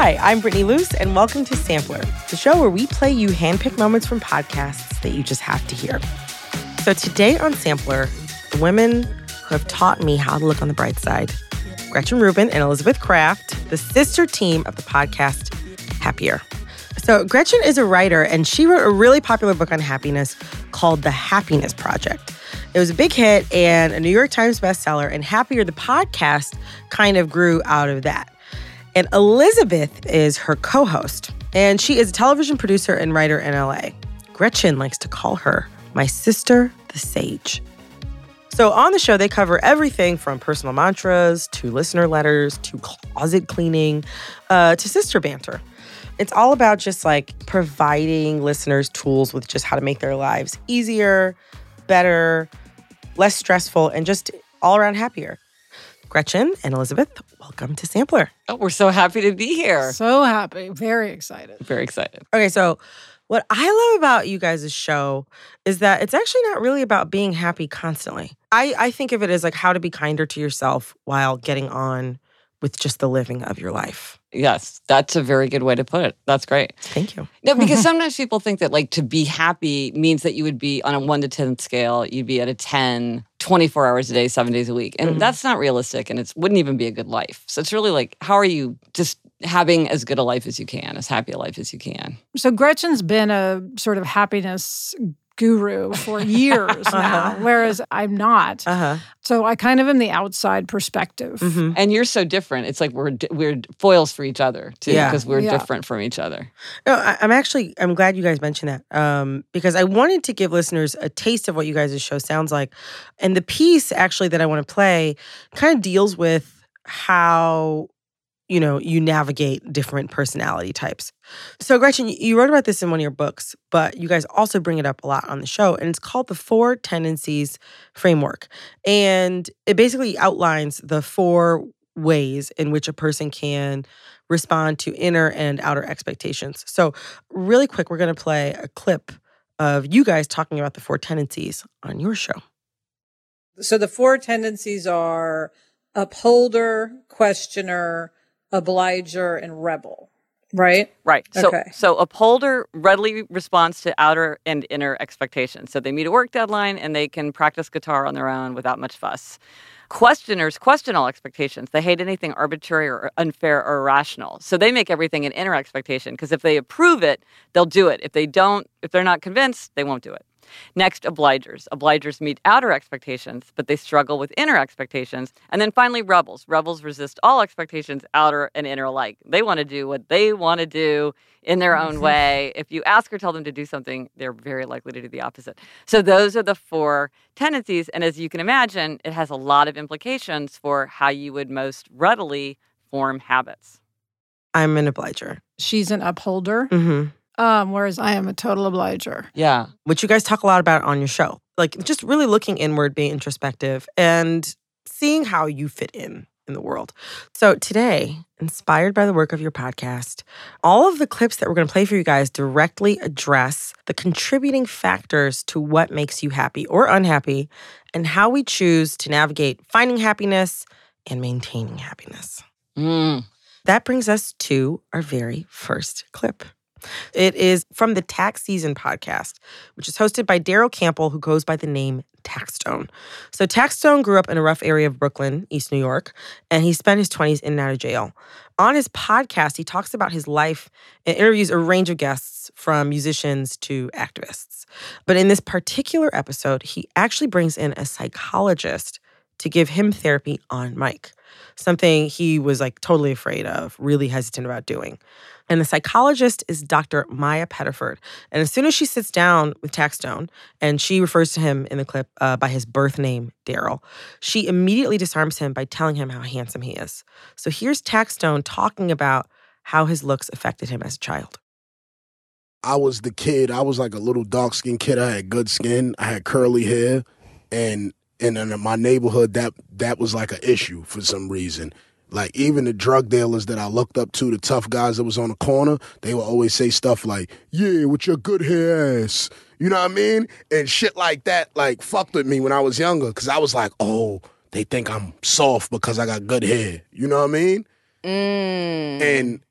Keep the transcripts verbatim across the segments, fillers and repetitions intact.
Hi, I'm Brittany Luce, and welcome to Sampler, the show where we play you handpicked moments from podcasts that you just have to hear. So today on Sampler, the women who have taught me how to look on the bright side, Gretchen Rubin and Elizabeth Craft, the sister team of the podcast Happier. So Gretchen is a writer, and she wrote a really popular book on happiness called The Happiness Project. It was a big hit and a New York Times bestseller, and Happier, the podcast, kind of grew out of that. And Elizabeth is her co-host, and she is a television producer and writer in L A. Gretchen likes to call her my sister, the sage. So on the show, they cover everything from personal mantras to listener letters to closet cleaning uh, to sister banter. It's all about just like providing listeners tools with just how to make their lives easier, better, less stressful, and just all around happier. Gretchen and Elizabeth, welcome to Sampler. Oh, we're so happy to be here. So happy. Very excited. Very excited. Okay, so what I love about you guys' show is that it's actually not really about being happy constantly. I, I think of it as like how to be kinder to yourself while getting on with just the living of your life. Yes, that's a very good way to put it. That's great. Thank you. No, because sometimes people think that like to be happy means that you would be on a one to ten scale, you'd be at a ten, twenty-four hours a day, seven days a week. And mm-hmm. that's not realistic, and it wouldn't even be a good life. So it's really like, how are you just having as good a life as you can, as happy a life as you can? So Gretchen's been a sort of happiness guru for years now, uh-huh. whereas I'm not. Uh-huh. So I kind of am the outside perspective. Mm-hmm. And you're so different. It's like we're we're foils for each other, too, because yeah. we're yeah. different from each other. No, I, I'm actually, I'm glad you guys mentioned that um, because I wanted to give listeners a taste of what you guys' show sounds like. And the piece, actually, that I want to play kind of deals with how you know, you navigate different personality types. So Gretchen, you wrote about this in one of your books, but you guys also bring it up a lot on the show, and it's called the Four Tendencies Framework. And it basically outlines the four ways in which a person can respond to inner and outer expectations. So really quick, we're going to play a clip of you guys talking about the four tendencies on your show. So the four tendencies are upholder, questioner, obliger, and rebel, right? Right. So, okay. so upholder readily responds to outer and inner expectations. So they meet a work deadline and they can practice guitar on their own without much fuss. Questioners question all expectations. They hate anything arbitrary or unfair or irrational. So they make everything an inner expectation, because if they approve it, they'll do it. If they don't, if they're not convinced, they won't do it. Next, obligers. Obligers meet outer expectations, but they struggle with inner expectations. And then finally, rebels. Rebels resist all expectations, outer and inner alike. They want to do what they want to do in their own way. If you ask or tell them to do something, they're very likely to do the opposite. So those are the four tendencies. And as you can imagine, it has a lot of implications for how you would most readily form habits. I'm an obliger. She's an upholder. Mm-hmm. Um, whereas I am a total obliger. Yeah. Which you guys talk a lot about on your show. Like just really looking inward, being introspective, and seeing how you fit in in the world. So today, inspired by the work of your podcast, all of the clips that we're going to play for you guys directly address the contributing factors to what makes you happy or unhappy, and how we choose to navigate finding happiness and maintaining happiness. Mm. That brings us to our very first clip. It is from the Tax Season podcast, which is hosted by Daryl Campbell, who goes by the name Taxstone. So Taxstone grew up in a rough area of Brooklyn, East New York, and he spent his twenties in and out of jail. On his podcast, he talks about his life and interviews a range of guests, from musicians to activists. But in this particular episode, he actually brings in a psychologist to give him therapy on mic, something he was like totally afraid of, really hesitant about doing. And the psychologist is Doctor Maya Pettiford. And as soon as she sits down with Taxstone, and she refers to him in the clip uh, by his birth name, Daryl, she immediately disarms him by telling him how handsome he is. So here's Taxstone talking about how his looks affected him as a child. I was the kid. I was like a little dark-skinned kid. I had good skin. I had curly hair. And, and in my neighborhood, that that was like an issue for some reason. Like, even the drug dealers that I looked up to, the tough guys that was on the corner, they would always say stuff like, yeah, with your good hair ass. You know what I mean? And shit like that, like, fucked with me when I was younger, because I was like, oh, they think I'm soft because I got good hair. You know what I mean? Mm. And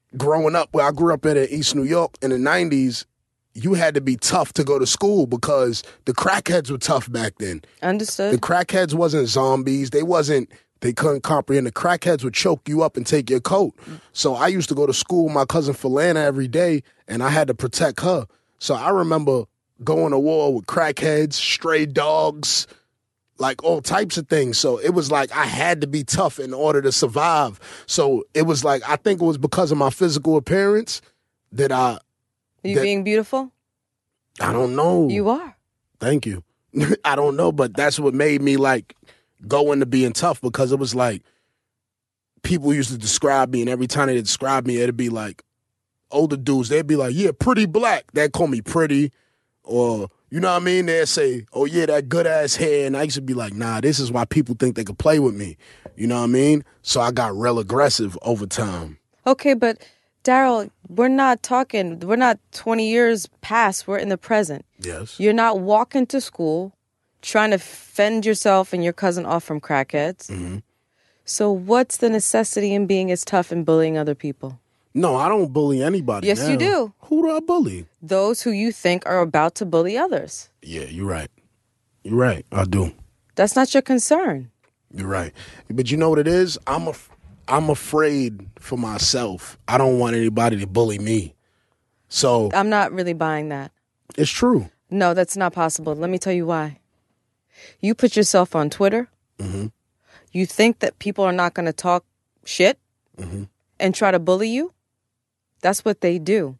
growing up, where I grew up in East New York in the nineties, you had to be tough to go to school because the crackheads were tough back then. Understood. The crackheads wasn't zombies. They wasn't, they couldn't comprehend. The crackheads would choke you up and take your coat. So I used to go to school with my cousin Philana every day, and I had to protect her. So I remember going to war with crackheads, stray dogs, like all types of things. So it was like I had to be tough in order to survive. So it was like, I think it was because of my physical appearance that I... Are you that, being beautiful? I don't know. You are. Thank you. I don't know, but that's what made me like go into being tough, because it was like people used to describe me, and every time they describe me, it'd be like older dudes. They'd be like, yeah, pretty black. They'd call me pretty, or you know what I mean? They'd say, oh yeah, that good ass hair. And I used to be like, nah, this is why people think they could play with me. You know what I mean? So I got real aggressive over time. Okay, but Daryl, we're not talking, we're not twenty years past, we're in the present. Yes. You're not walking to school trying to fend yourself and your cousin off from crackheads. Mm-hmm. So what's the necessity in being as tough and bullying other people? No, I don't bully anybody. Yes, now. you do. Who do I bully? Those who you think are about to bully others. Yeah, you're right. You're right. I do. That's not your concern. You're right. But you know what it is? I'm a, I'm afraid for myself. I don't want anybody to bully me. So I'm not really buying that. It's true. No, that's not possible. Let me tell you why. You put yourself on Twitter. Mm-hmm. You think that people are not going to talk shit mm-hmm. and try to bully you? That's what they do.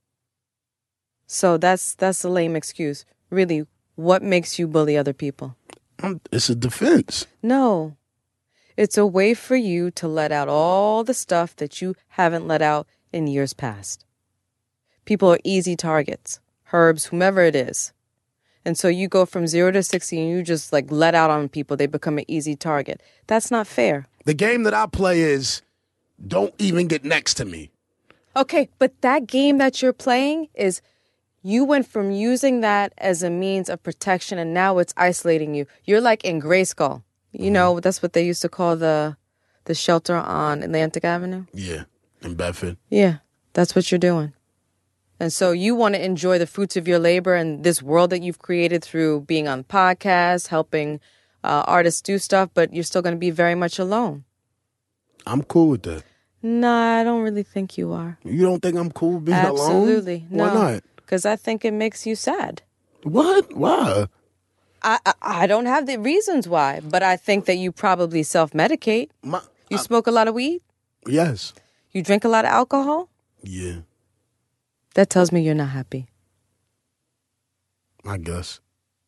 So that's that's a lame excuse. Really, what makes you bully other people? I'm, it's a defense. No. It's a way for you to let out all the stuff that you haven't let out in years past. People are easy targets. Herbs, whomever it is. And so you go from zero to sixty and you just like let out on people. They become an easy target. That's not fair. The game that I play is don't even get next to me. Okay, but that game that you're playing is you went from using that as a means of protection and now it's isolating you. You're like in Grayskull. You know, that's what they used to call the the shelter on Atlantic Avenue. Yeah, in Bedford. Yeah, that's what you're doing. And so you want to enjoy the fruits of your labor and this world that you've created through being on podcasts, helping uh, artists do stuff, but you're still going to be very much alone. I'm cool with that. Nah, I don't really think you are. You don't think I'm cool being Absolutely. alone? Absolutely. No. Why not? Because I think it makes you sad. What? Why? I, I I don't have the reasons why, but I think that you probably self-medicate. My, you I, smoke a lot of weed? Yes. You drink a lot of alcohol? Yeah. That tells me you're not happy. I guess.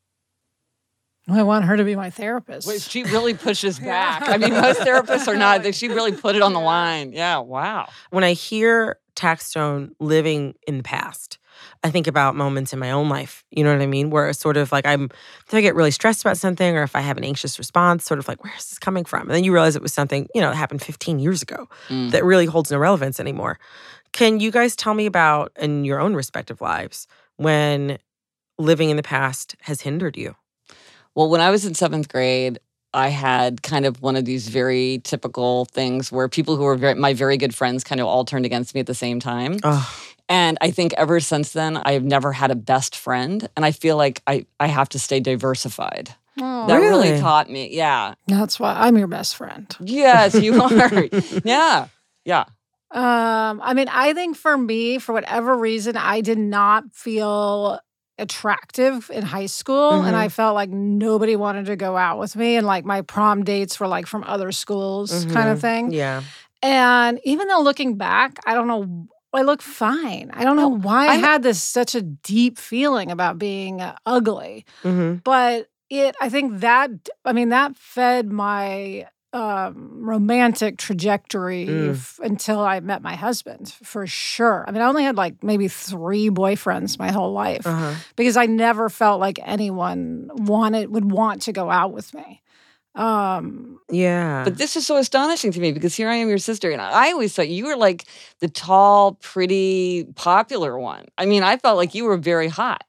I want her to be my therapist. Wait, she really pushes back. I mean, most therapists are not. She really put it on the line. Yeah, wow. When I hear Taxstone living in the past, I think about moments in my own life, you know what I mean? Where it's sort of like I'm, if I get really stressed about something or if I have an anxious response, sort of like, where is this coming from? And then you realize it was something, you know, that happened fifteen years ago Mm. that really holds no relevance anymore. Can you guys tell me about, in your own respective lives, when living in the past has hindered you? Well, when I was in seventh grade, I had kind of one of these very typical things where people who were very, my very good friends kind of all turned against me at the same time. Oh. And I think ever since then, I've never had a best friend. And I feel like I, I have to stay diversified. Oh, That really? Really? taught me. Yeah. that's why I'm your best friend. Yes, you are. Yeah. Yeah. Um, I mean, I think for me, for whatever reason, I did not feel attractive in high school, Mhm. and I felt like nobody wanted to go out with me, and like my prom dates were like from other schools, kind of Mhm. thing. Yeah. And even though looking back, I don't know, I look fine. I don't know why I, I- had this such a deep feeling about being uh, ugly, Mm-hmm. but it, I think that, I mean, that fed my um, romantic trajectory Mm. f- until I met my husband, for sure. I mean, I only had like maybe three boyfriends my whole life Uh-huh. because I never felt like anyone wanted would want to go out with me. Um, Yeah. But this is so astonishing to me because here I am, your sister, and I always thought you were like the tall, pretty, popular one. I mean, I felt like you were very hot.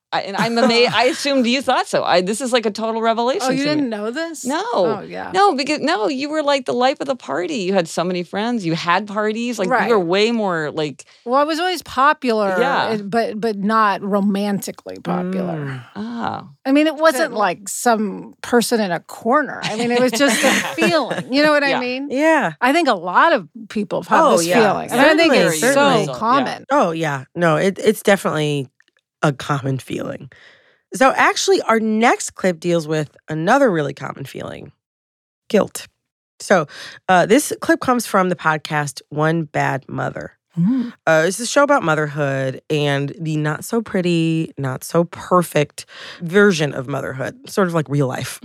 I, and I'm amazed. I assumed you thought so. I, this is like a total revelation. Oh, you to didn't me. know this? No. Oh, yeah. No, because no, you were like the life of the party. You had so many friends. You had parties. Like Right. you were way more like. Well, I was always popular, Yeah. but but not romantically popular. Mm. Oh. I mean, it wasn't like some person in a corner. I mean, it was just a feeling. You know what Yeah. I mean? Yeah. I think a lot of people have Oh, this yeah. feeling. And I think Certainly, it's certainly. so common. Oh, yeah. No, it, it's definitely a common feeling. So actually, our next clip deals with another really common feeling, guilt. So uh, this clip comes from the podcast One Bad Mother. Mm. Uh, it's a show about motherhood and the not so pretty, not so perfect version of motherhood, sort of like real life.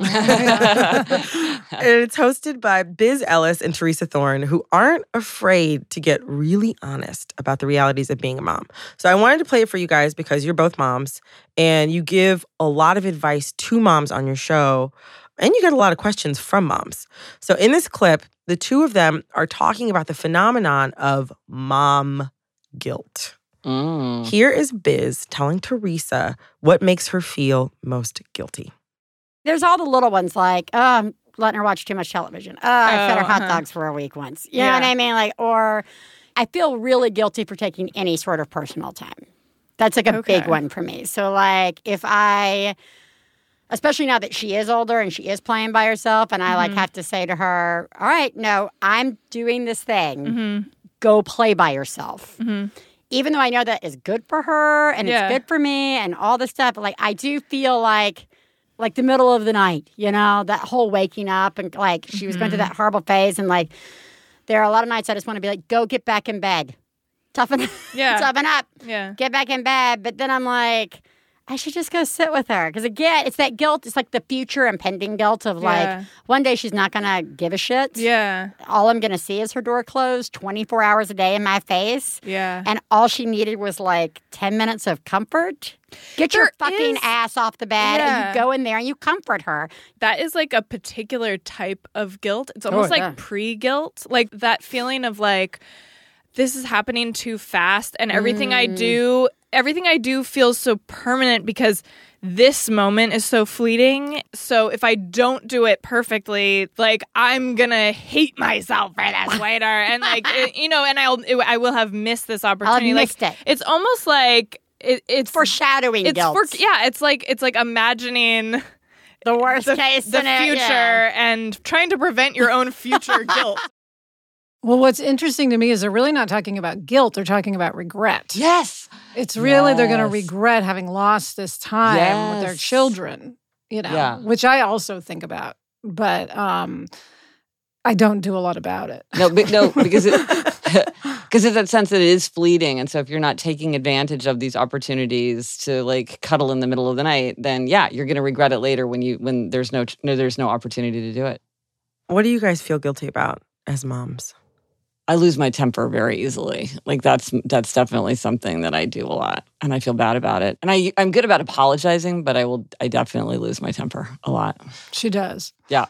And it's hosted by Biz Ellis and Teresa Thorne, who aren't afraid to get really honest about the realities of being a mom. So I wanted to play it for you guys because you're both moms and you give a lot of advice to moms on your show. And you get a lot of questions from moms. So in this clip, the two of them are talking about the phenomenon of mom guilt. Mm. Here is Biz telling Teresa what makes her feel most guilty. There's all the little ones like, oh, I'm letting her watch too much television. Oh, I fed her Oh, hot uh-huh. dogs for a week once. You Yeah. know what I mean? Like, or I feel really guilty for taking any sort of personal time. That's like a Okay. big one for me. So like if I... Especially now that she is older and she is playing by herself, and I like Mhm. have to say to her, "All right, no, I'm doing this thing. Mm-hmm. Go play by yourself." Mm-hmm. Even though I know that is good for her and Yeah. it's good for me and all this stuff, like I do feel like, like the middle of the night, you know, that whole waking up and like she was going through that horrible phase, and like there are a lot of nights I just want to be like, "Go get back in bed, toughen, Yeah. toughen up, Yeah. get back in bed." But then I'm like, I should just go sit with her. Because again, it's that guilt. It's like the future impending guilt of like, Yeah. one day she's not going to give a shit. Yeah. All I'm going to see is her door closed twenty-four hours a day in my face. Yeah. And all she needed was like ten minutes of comfort. Get your There fucking is- ass off the bed and Yeah. you go in there and you comfort her. That is like a particular type of guilt. It's almost yeah. like pre-guilt, like that feeling of like, this is happening too fast and everything I do, everything I do feels so permanent because this moment is so fleeting. So if I don't do it perfectly, like I'm gonna hate myself for this later, and like it, you know, and I'll it, I will have missed this I'll opportunity. have like missed it. it's almost like it, it's Foreshadowing it's guilt. for yeah. It's like it's like imagining the worst the, case the scenario. future Yeah. and trying to prevent your own future guilt. Well, what's interesting to me is they're really not talking about guilt. They're talking about regret. Yes. It's really they're going to Yes. regret having lost this time with their Yes. children, you know, Yeah. which I also think about. But um, I don't do a lot about it. No, but no, because it because it's that sense that it is fleeting, and so if you're not taking advantage of these opportunities to like cuddle in the middle of the night, then yeah, you're going to regret it later when you when there's no, no there's no opportunity to do it. What do you guys feel guilty about as moms? I lose my temper very easily. Like that's that's definitely something that I do a lot, and I feel bad about it. And I I'm good about apologizing, but I will I definitely lose my temper a lot. She does. Yeah,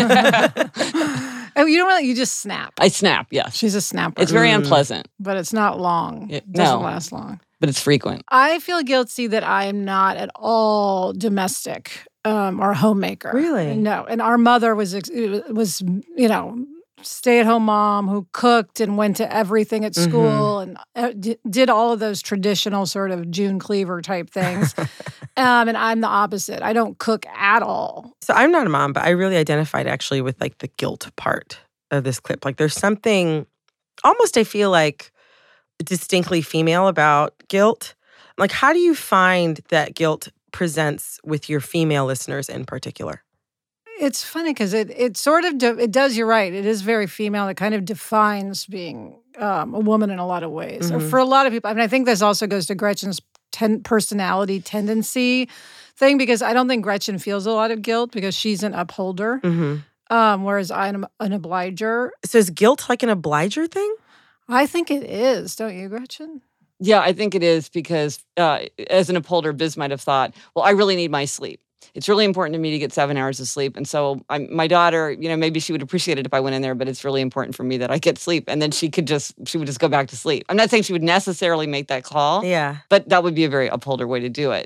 Oh, you don't really, you just snap. I snap. Yes, She's a snapper. it's very Mm. unpleasant, but it's not long. Yeah, It doesn't no. last long. but it's frequent. I feel guilty that I am not at all domestic um, or homemaker. Really? No. And our mother was, ex- was you know, stay-at-home mom who cooked and went to everything at school and uh, d- did all of those traditional sort of June Cleaver type things. um, and I'm the opposite. I don't cook at all. So I'm not a mom, but I really identified actually with like the guilt part of this clip. Like there's something almost I feel like distinctly female about guilt. Like how do you find that guilt presents with your female listeners in particular? It's funny because it it sort of de- it does. You're right. It is very female. It kind of defines being um, a woman in a lot of ways. Or Mhm. for a lot of people, I mean, I think this also goes to Gretchen's ten- personality tendency thing because I don't think Gretchen feels a lot of guilt because she's an upholder, Mm-hmm. um, whereas I'm an obliger. So is guilt like an obliger thing? I think it is, don't you, Gretchen? Yeah, I think it is because uh, as an upholder, Biz might have thought, well, I really need my sleep. It's really important to me to get seven hours of sleep. And so I'm, my daughter, you know, maybe she would appreciate it if I went in there, but it's really important for me that I get sleep. And then she could just, she would just go back to sleep. I'm not saying she would necessarily make that call, Yeah. but that would be a very upholder way to do it.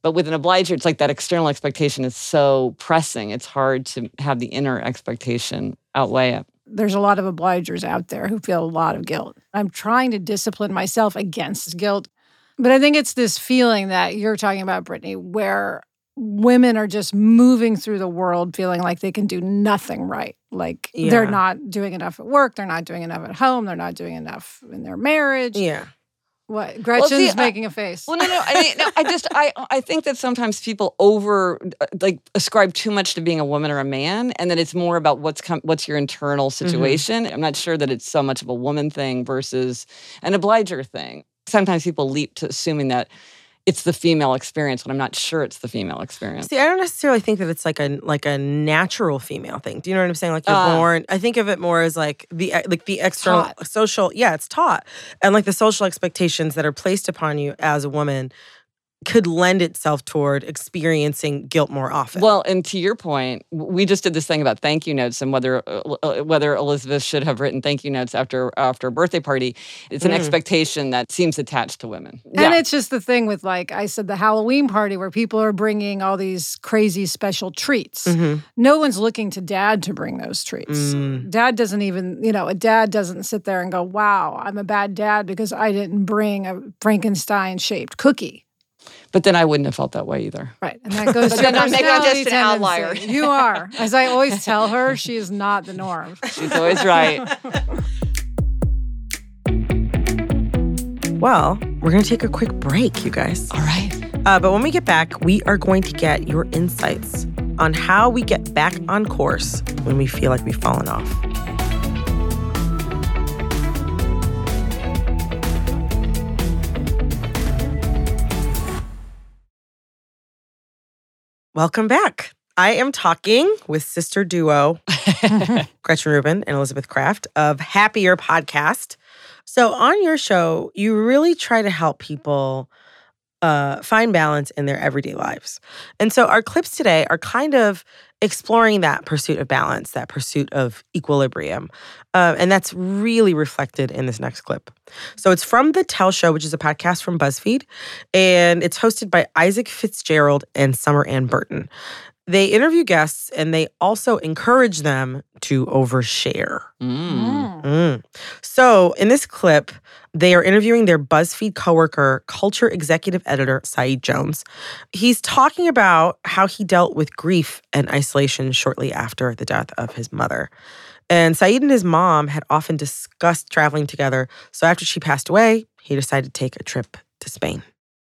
But with an obliger, it's like that external expectation is so pressing. It's hard to have the inner expectation outweigh it. There's a lot of obligers out there who feel a lot of guilt. I'm trying to discipline myself against guilt. But I think it's this feeling that you're talking about, Brittany, where women are just moving through the world feeling like they can do nothing right. Like Yeah. they're not doing enough at work. They're not doing enough at home. They're not doing enough in their marriage. Yeah. What? Gretchen's see, making a face. Well, no, no. I mean, no, I just, I, I think that sometimes people over, like, ascribe too much to being a woman or a man, and that it's more about what's com- what's your internal situation. I'm not sure that it's so much of a woman thing versus an obliger thing. Sometimes people leap to assuming that it's the female experience when I'm not sure it's the female experience. See, I don't necessarily think that it's like a like a natural female thing. Do you know what I'm saying? Like you're Uh. born. I think of it more as like the like the external Taught. social. Yeah, it's taught, and like the social expectations that are placed upon you as a woman could lend itself toward experiencing guilt more often. Well, and to your point, we just did this thing about thank you notes and whether uh, whether Elizabeth should have written thank you notes after after a birthday party. It's an Mm. expectation that seems attached to women. And it's just the thing with, like I said, the Halloween party where people are bringing all these crazy special treats. Mhm. No one's looking to dad to bring those treats. Mm. Dad doesn't even, you know, a dad doesn't sit there and go, wow, I'm a bad dad because I didn't bring a Frankenstein-shaped cookie. But then I wouldn't have felt that way either. Right. And that goes But to then I'm making personality just an outlier. tendency. You are. As I always tell her, she is not the norm. She's always right. Well, we're going to take a quick break, you guys. All right. Uh, but when we get back, we are going to get your insights on how we get back on course when we feel like we've fallen off. Welcome back. I am talking with sister duo Gretchen Rubin and Elizabeth Kraft of Happier Podcast. So on your show, you really try to help people uh, find balance in their everyday lives. And so our clips today are kind of exploring that pursuit of balance, that pursuit of equilibrium. Uh, and that's really reflected in this next clip. So it's from The Tell Show, which is a podcast from BuzzFeed, and it's hosted by Isaac Fitzgerald and Summer Ann Burton. They interview guests, and they also encourage them to overshare. Mm. Mm. So in this clip, they are interviewing their BuzzFeed coworker, culture executive editor, Saeed Jones. He's talking about how he dealt with grief and isolation shortly after the death of his mother. And Saeed and his mom had often discussed traveling together. So after she passed away, he decided to take a trip to Spain.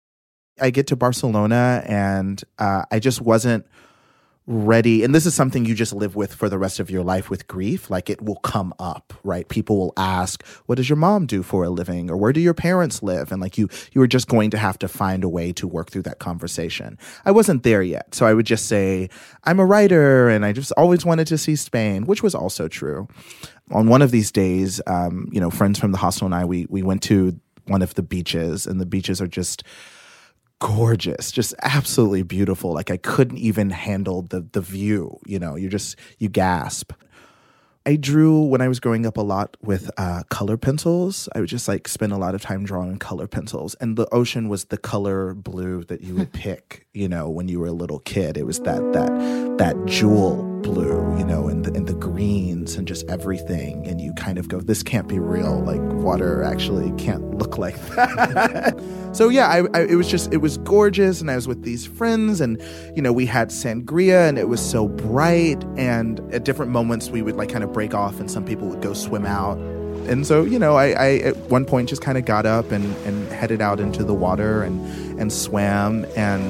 I get to Barcelona and uh, I just wasn't ready. And this is something you just live with for the rest of your life with grief. Like it will come up, right? People will ask, what does your mom do for a living? Or where do your parents live? And like you, you were just going to have to find a way to work through that conversation. I wasn't there yet. So I would just say, I'm a writer and I just always wanted to see Spain, which was also true. On one of these days, um, you know, friends from the hostel and I, we we went to one of the beaches, and the beaches are just gorgeous, just absolutely beautiful. Like I couldn't even handle the the view, you know, you just, you gasp. I drew when I was growing up a lot with uh, color pencils. I would just like spend a lot of time drawing in color pencils. And the ocean was the color blue that you would pick, you know, when you were a little kid. It was that that that jewel blue, you know, and the, and the greens and just everything. And you kind of go, this can't be real. Like water actually can't look like that. So yeah, I, I, it was just, it was gorgeous. And I was with these friends and, you know, we had sangria and it was so bright. And at different moments we would like kind of break off and some people would go swim out. And so, you know, I, I at one point just kind of got up and, and headed out into the water and, and swam. And,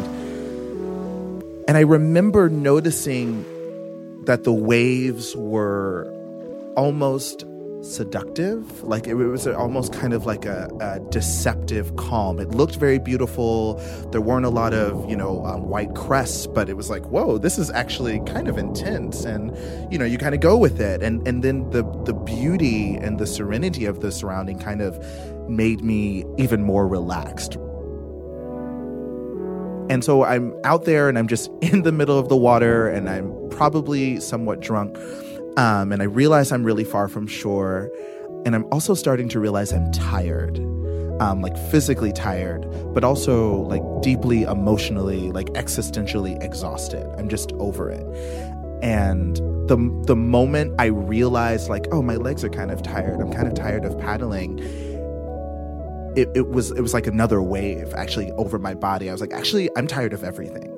and I remember noticing that the waves were almost seductive. Like it was almost kind of like a, a deceptive calm. It looked very beautiful. There weren't a lot of, you know, um, white crests, but it was like, whoa, this is actually kind of intense. And, you know, you kind of go with it. And and then the the beauty and the serenity of the surrounding kind of made me even more relaxed. And so I'm out there and I'm just in the middle of the water and I'm probably somewhat drunk. Um, and I realize I'm really far from shore. And I'm also starting to realize I'm tired. um, like physically tired, but also like deeply emotionally, like existentially exhausted. I'm just over it. And the the moment I realized, like, oh, my legs are kind of tired, I'm kind of tired of paddling, it, it was it was like another wave actually over my body. I was like, actually, I'm tired of everything.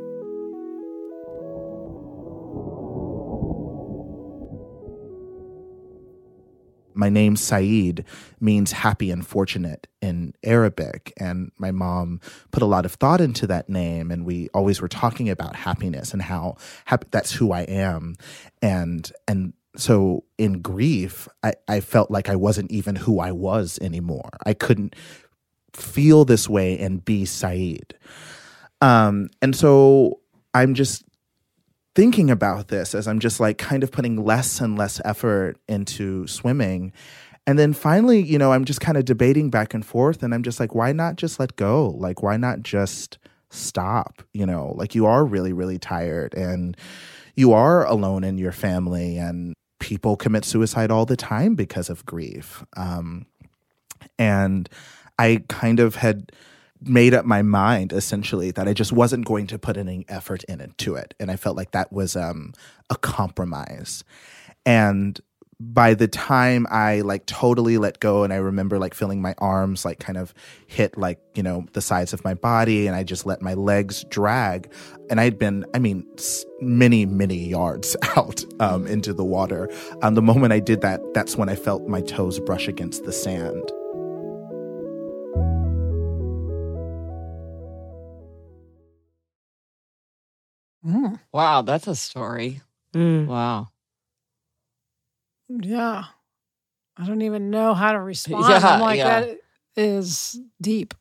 My name, Saeed, means happy and fortunate in Arabic. And my mom put a lot of thought into that name. And we always were talking about happiness and how happy, that's who I am. And and so in grief, I, I felt like I wasn't even who I was anymore. I couldn't feel this way and be Saeed. Um, and so I'm just thinking about this as I'm just like kind of putting less and less effort into swimming. And then finally, you know, I'm just kind of debating back and forth, and I'm just like, why not just let go? Like, why not just stop? You know, like, you are really, really tired and you are alone in your family, and people commit suicide all the time because of grief. Um, and I kind of had made up my mind, essentially, that I just wasn't going to put any effort into it. And I felt like that was um, a compromise. And by the time I like totally let go, and I remember like feeling my arms like kind of hit like, you know, the sides of my body, and I just let my legs drag. And I'd been, I mean, many, many yards out um, into the water. Um, the moment I did that, that's when I felt my toes brush against the sand. Mm. Wow, that's a story. Mm. Wow. Yeah. I don't even know how to respond. Yeah, I'm like, yeah. that is deep.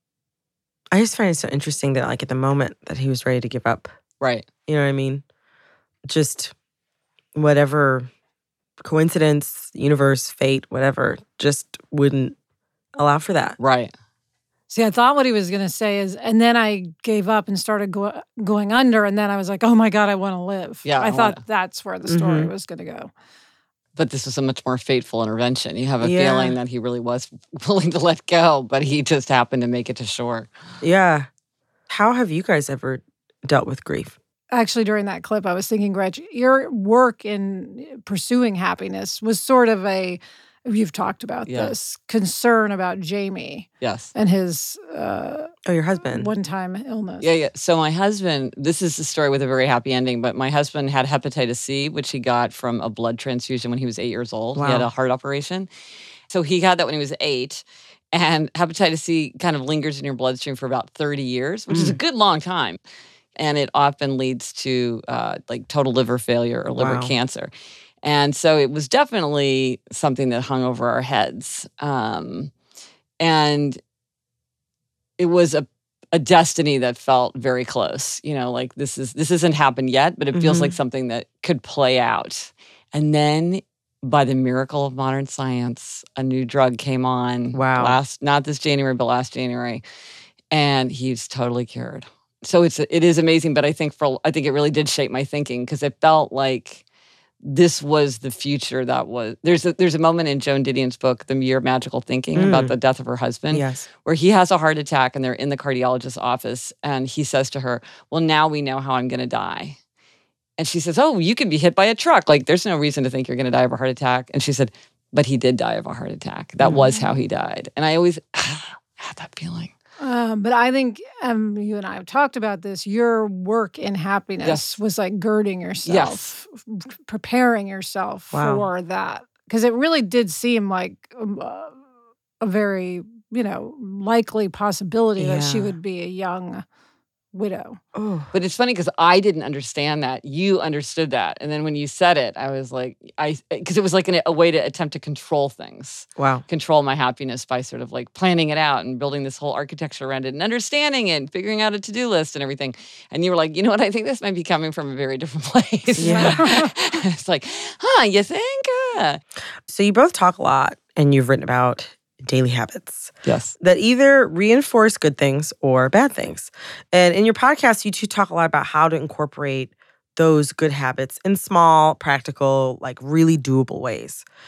I just find it so interesting that, like, at the moment that he was ready to give up, Right. you know what I mean? Just whatever coincidence, universe, fate, whatever, just wouldn't allow for that. Right. See, I thought what he was going to say is, and then I gave up and started go- going under, and then I was like, oh my God, I want to live. Yeah, I, I thought wanna- that's where the story Mhm. was going to go. But this was a much more fateful intervention. You have a Yeah. feeling that he really was willing to let go, but he just happened to make it to shore. Yeah. How have you guys ever dealt with grief? Actually, during that clip, I was thinking, Gretch, your work in pursuing happiness was sort of a, you've talked about Yeah. this, concern about Jamie Yes. and his uh, Oh, your husband. one-time illness. Yeah, yeah. So my husband, this is a story with a very happy ending, but my husband had hepatitis C, which he got from a blood transfusion when he was eight years old. He had Wow. a heart operation. So he had that when he was eight. And hepatitis C kind of lingers in your bloodstream for about thirty years, which is a good long time. And it often leads to uh, like total liver failure or liver Wow. cancer. And so it was definitely something that hung over our heads. Um, and it was a, a destiny that felt very close. You know, like this is this hasn't happened yet, but it feels Mhm. like something that could play out. And then by the miracle of modern science, a new drug came on. Wow. Last, not this January, but last January. And he's totally cured. So it's it is amazing, but I think for I think it really did shape my thinking because it felt like this was the future that was there's a there's a moment in Joan Didion's book, The Year of Magical Thinking, Mm. about the death of her husband, Yes. where he has a heart attack and they're in the cardiologist's office and he says to her, well, now we know how I'm gonna die. And she says, oh, you could be hit by a truck. Like there's no reason to think you're gonna die of a heart attack. And she said, but he did die of a heart attack. That was how he died. And I always had that feeling. Um, but I think um, you and I have talked about this. Your work in happiness Yes. was like girding yourself, f- preparing yourself Wow. for that. Because it really did seem like um, uh, a very, you know, likely possibility that she Yeah. would be a young widow. Oh. But it's funny because I didn't understand that. You understood that. And then when you said it, I was like, I because it was like an, a way to attempt to control things, Wow. control my happiness by sort of like planning it out and building this whole architecture around it and understanding it and figuring out a to-do list and everything. And you were like, you know what? I think this might be coming from a very different place. Yeah. It's like, huh, you think? Uh. So you both talk a lot, and you've written about daily habits Yes. that either reinforce good things or bad things. And in your podcast, you two talk a lot about how to incorporate those good habits in small, practical, like really doable ways.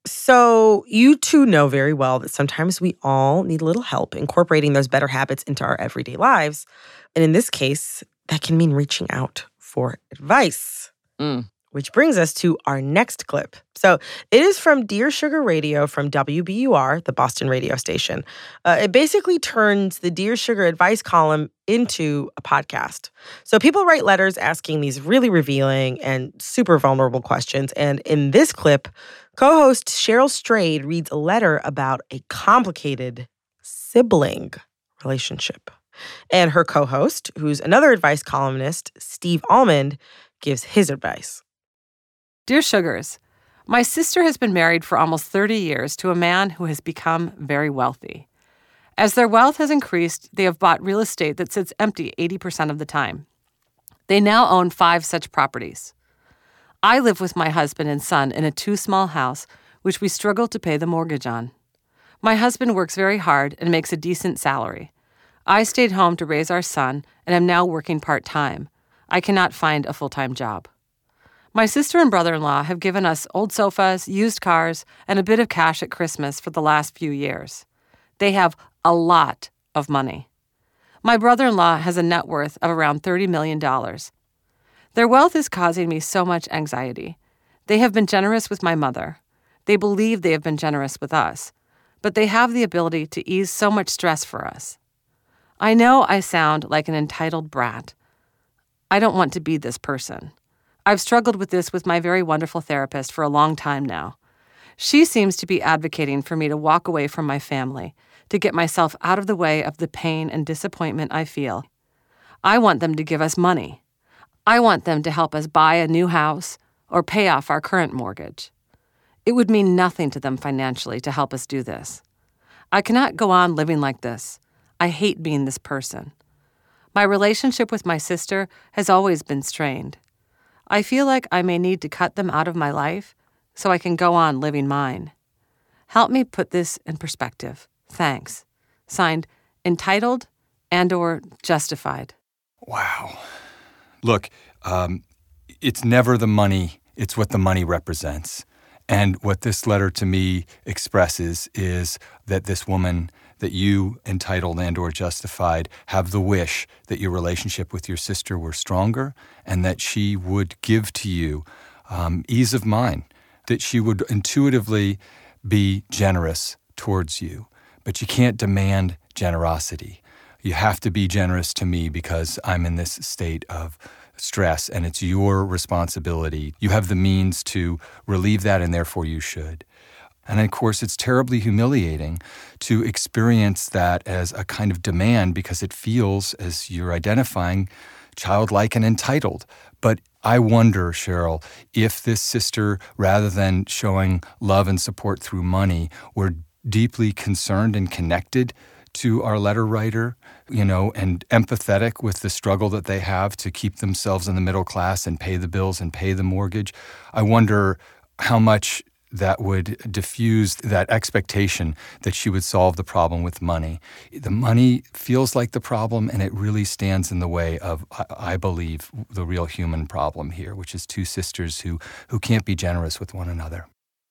So you two know very well that sometimes we all need a little help incorporating those better habits into our everyday lives. And in this case, that can mean reaching out for advice. Mm. Which brings us to our next clip. So it is from Dear Sugar Radio from W B U R, the Boston radio station. Uh, it basically turns the Dear Sugar advice column into a podcast. So people write letters asking these really revealing and super vulnerable questions. And in this clip, co-host Cheryl Strayed reads a letter about a complicated sibling relationship. And her co-host, who's another advice columnist, Steve Almond, gives his advice. Dear Sugars, my sister has been married for almost thirty years to a man who has become very wealthy. As their wealth has increased, they have bought real estate that sits empty eighty percent of the time. They now own five such properties. I live with my husband and son in a too-small house, which we struggle to pay the mortgage on. My husband works very hard and makes a decent salary. I stayed home to raise our son and am now working part-time. I cannot find a full-time job. My sister and brother-in-law have given us old sofas, used cars, and a bit of cash at Christmas for the last few years. They have a lot of money. My brother-in-law has a net worth of around thirty million dollars. Their wealth is causing me so much anxiety. They have been generous with my mother. They believe they have been generous with us, but they have the ability to ease so much stress for us. I know I sound like an entitled brat. I don't want to be this person. I've struggled with this with my very wonderful therapist for a long time now. She seems to be advocating for me to walk away from my family, to get myself out of the way of the pain and disappointment I feel. I want them to give us money. I want them to help us buy a new house or pay off our current mortgage. It would mean nothing to them financially to help us do this. I cannot go on living like this. I hate being this person. My relationship with my sister has always been strained. I feel like I may need to cut them out of my life so I can go on living mine. Help me put this in perspective. Thanks. Signed, Entitled and or Justified. Wow. Look, um, it's never the money, it's what the money represents. And what this letter to me expresses is that this woman that you, entitled and or justified, have the wish that your relationship with your sister were stronger and that she would give to you um, ease of mind, that she would intuitively be generous towards you. But you can't demand generosity. You have to be generous to me because I'm in this state of stress and it's your responsibility. You have the means to relieve that and therefore you should. And of course, it's terribly humiliating to experience that as a kind of demand because it feels, as you're identifying, childlike and entitled. But I wonder, Cheryl, if this sister, rather than showing love and support through money, were deeply concerned and connected to our letter writer, you know, and empathetic with the struggle that they have to keep themselves in the middle class and pay the bills and pay the mortgage. I wonder how much that would diffuse that expectation that she would solve the problem with money. The money feels like the problem, and it really stands in the way of, I believe, the real human problem here, which is two sisters who, who can't be generous with one another.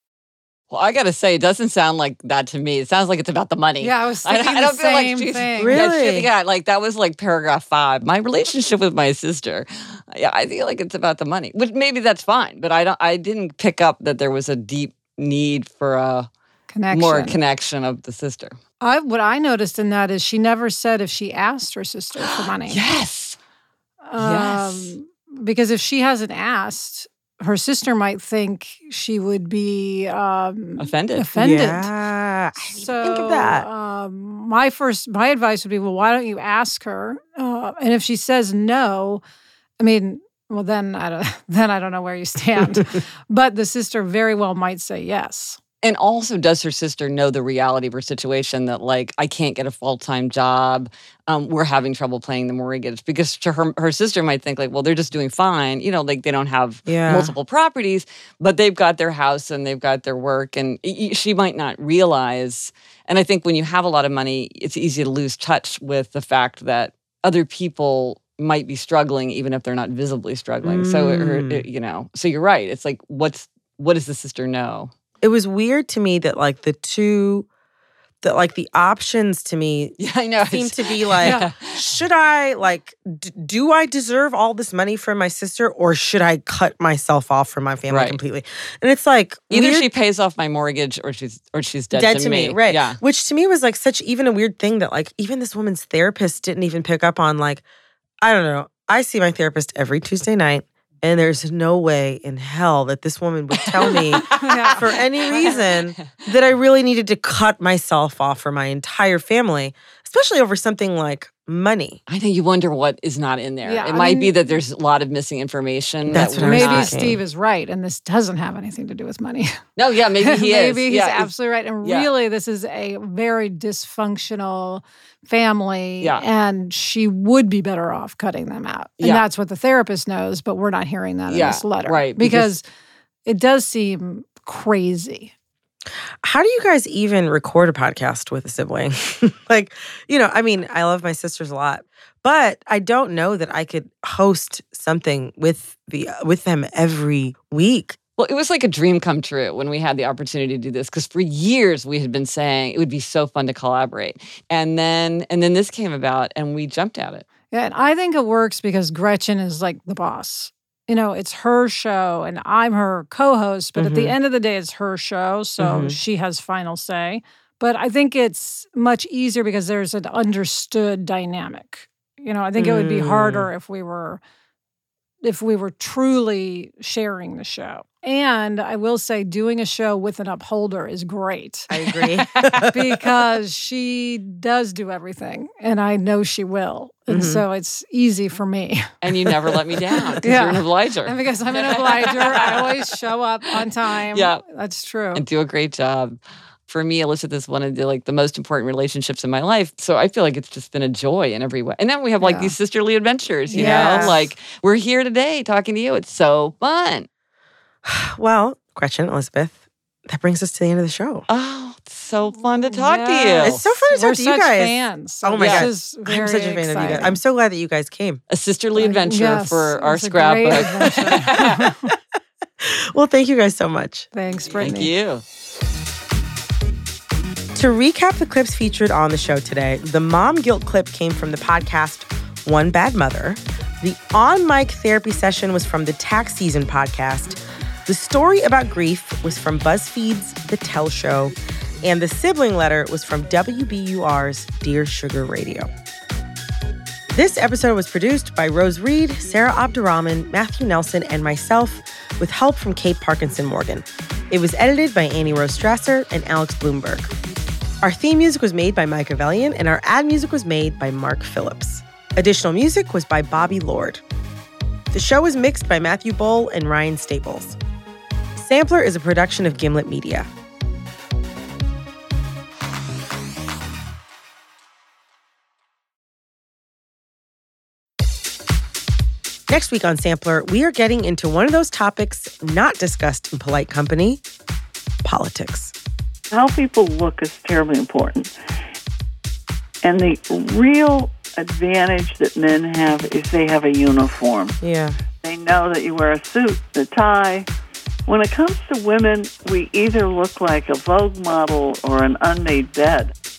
Well, I got to say, it doesn't sound like that to me. It sounds like it's about the money. Yeah, I was thinking I, I the don't feel like same she's, thing. Really? Yeah, she, yeah, like that was like paragraph five. My relationship with my sister. Yeah, I feel like it's about the money. Which maybe that's fine, but I don't. I didn't pick up that there was a deep need for a Connection. more connection of the sister. I, what I noticed in that is she never said if she asked her sister for money. Yes. Um, Yes. Because if she hasn't asked, her sister might think she would be um, Offended. Offended. Yeah, I didn't even So, think of that. Um, my first, my advice would be, well, why don't you ask her? Uh, and if she says no, I mean, well, then I don't, then I don't know where you stand. But the sister very well might say yes. And also, does her sister know the reality of her situation that, like, I can't get a full-time job, um, we're having trouble paying the mortgage? Because to her, her sister might think, like, well, they're just doing fine. You know, like, they don't have Yeah. multiple properties, but they've got their house and they've got their work. And y- she might not realize. And I think when you have a lot of money, it's easy to lose touch with the fact that other people might be struggling, even if they're not visibly struggling. So, her, Mm. you know, so you're right. It's like, what's what does the sister know? it was weird to me that like the two, that like the options to me Yeah, I know. seem to be like, should I like, d- do I deserve all this money from my sister, or should I cut myself off from my family Right. completely? And it's like Either weird, she pays off my mortgage or she's or she's dead, dead to, to me, right? Yeah. Which to me was like such even a weird thing that like even this woman's therapist didn't even pick up on. Like, I don't know. I see my therapist every Tuesday night. And there's no way in hell that this woman would tell me Yeah. for any reason that I really needed to cut myself off from my entire family, especially over something like money. I think you wonder what is not in there. Yeah, it I might mean- be that there's a lot of missing information. That's that what we're I was Maybe not- thinking. Steve is right, and this doesn't have anything to do with money. No, yeah, maybe he is. Maybe he's yeah, it's- absolutely right. And yeah. really, this is a very dysfunctional family, Yeah. and she would be better off cutting them out. And Yeah. that's what the therapist knows, but we're not hearing that Yeah, in this letter. right, Because, because- it does seem crazy. How do you guys even record a podcast with a sibling? Like, you know, I mean, I love my sisters a lot, but I don't know that I could host something with the with them every week. Well, it was like a dream come true when we had the opportunity to do this, because for years we had been saying it would be so fun to collaborate, and then and then this came about, and we jumped at it. Yeah, and I think it works because Gretchen is like the boss. You know, it's her show and I'm her co-host, but at the Mhm. end of the day, it's her show, so Mhm. she has final say. But I think it's much easier because there's an understood dynamic. You know, I think it would be Mm. harder if we were if we were truly sharing the show. And I will say doing a show with an upholder is great. I agree. Because she does do everything, and I know she will. And Mhm. so it's easy for me. And you never let me down because Yeah. you're an obliger. And because I'm an obliger, I always show up on time. Yeah. That's true. and do a great job. For me, Elizabeth is one of the like the most important relationships in my life. So I feel like it's just been a joy in every way. And then we have like Yeah. these sisterly adventures, you Yes. know? Like we're here today talking to you. It's so fun. Well, Gretchen, Elizabeth, that brings us to the end of the show. Oh, it's so fun to talk to Yes. you. It's so fun to talk We're to you such guys. fans. So Oh my this God. is I'm very such a fan of you guys. exciting. I'm so glad that you guys came. A sisterly Uh, adventure yes, for our it's a great scrapbook. adventure. Well, thank you guys so much. Thanks, Brittany. Thank you. To recap the clips featured on the show today, the mom guilt clip came from the podcast One Bad Mother. The on-mic therapy session was from the Tax Season podcast. The story about grief was from BuzzFeed's The Tell Show. And the sibling letter was from W B U R's Dear Sugar Radio. This episode was produced by Rose Reed, Sarah Abdurrahman, Matthew Nelson, and myself, with help from Kate Parkinson Morgan. It was edited by Annie Rose Strasser and Alex Bloomberg. Our theme music was made by Mike Avellian, and our ad music was made by Mark Phillips. Additional music was by Bobby Lord. The show was mixed by Matthew Bowl and Ryan Staples. Sampler is a production of Gimlet Media. Next week on Sampler, we are getting into one of those topics not discussed in polite company, politics. How people look is terribly important. And the real advantage that men have is they have a uniform. Yeah. They know that you wear a suit, a tie. When it comes to women, we either look like a Vogue model or an unmade bed.